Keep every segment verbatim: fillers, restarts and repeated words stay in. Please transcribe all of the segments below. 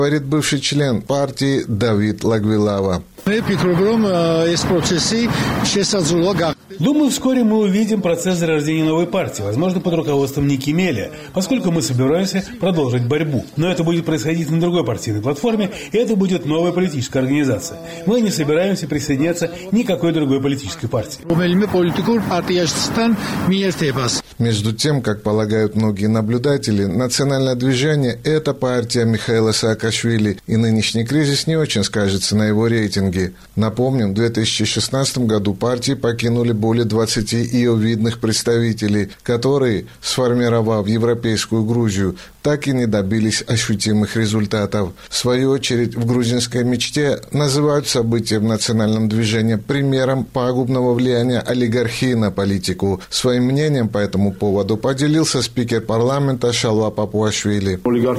говорит бывший член партии Давид Лагвилава. Думаю, вскоре мы увидим процесс зарождения новой партии, возможно, под руководством Ники Мелия, поскольку мы собираемся продолжить борьбу. Но это будет происходить на другой партийной платформе, и это будет новая политическая организация. Мы не собираемся присоединяться ни к какой другой политической партии. Между тем, как полагают многие наблюдатели, национальное движение – это партия Михаила Саакашвили, и нынешний кризис не очень скажется на его рейтинге. Напомним, в две тысячи шестнадцатом году партии покинули более двадцати ее видных представителей, которые, сформировав европейскую Грузию, так и не добились ощутимых результатов. В свою очередь, в грузинской мечте называют события в национальном движении примером пагубного влияния олигархии на политику. Своим мнением по этому поводу поделился спикер парламента Шалва Папуашвили.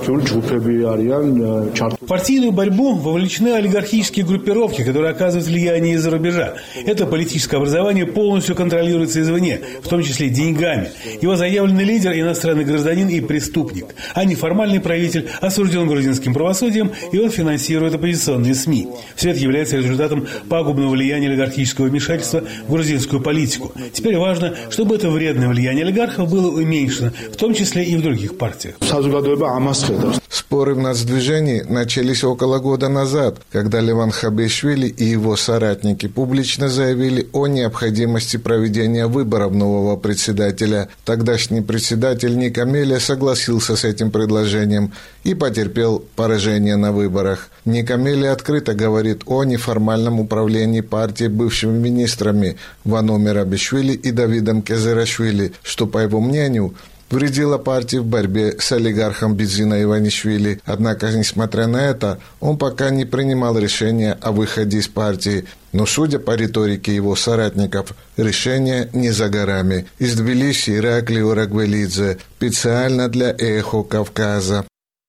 В партийную борьбу вовлечены олигархические группировки, которые оказывают влияние из-за рубежа. Это политическое образование полностью контролируется извне, в том числе деньгами. Его заявленный лидер – иностранный гражданин и преступник, а неформальный правитель осужден грузинским правосудием, и он финансирует оппозиционные СМИ. Все это является результатом пагубного влияния олигархического вмешательства в грузинскую политику. Теперь важно, чтобы это вредное влияние олигархов было уменьшено, в том числе и в других партиях. Споры в нацдвижении начались около года назад, когда Леван Хабишвили и его соратники публично заявили о необходимости проведения выборов нового председателя. Тогдашний председатель Ника Мелия согласился с этим предложением и потерпел поражение на выборах. Ника Мелия открыто говорит о неформальном управлении партией бывшими министрами Вано Мерабишвили и Давидом Кезерашвили, что, по его мнению, вредила партии в борьбе с олигархом Бидзина Иванишвили. Однако, несмотря на это, он пока не принимал решения о выходе из партии. Но, судя по риторике его соратников, решение не за горами. Из Тбилиси Ираклий Урагвелидзе. Специально для «Эхо Кавказа».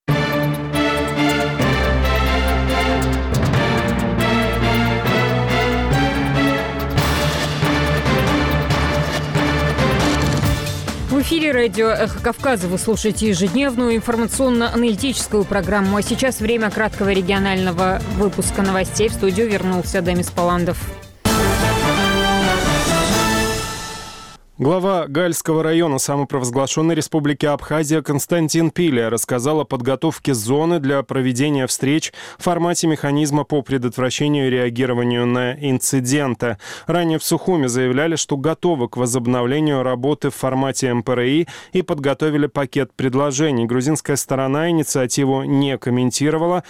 В эфире радио «Эхо Кавказа» вы слушаете ежедневную информационно-аналитическую программу. А сейчас время краткого регионального выпуска новостей. В студию вернулся Демис Паландов. Глава Гальского района самопровозглашенной республики Абхазия Константин Пиля рассказал о подготовке зоны для проведения встреч в формате механизма по предотвращению и реагированию на инциденты. Ранее в Сухуме заявляли, что готовы к возобновлению работы в формате эм пэ эр и и подготовили пакет предложений. Грузинская сторона инициативу не комментировала,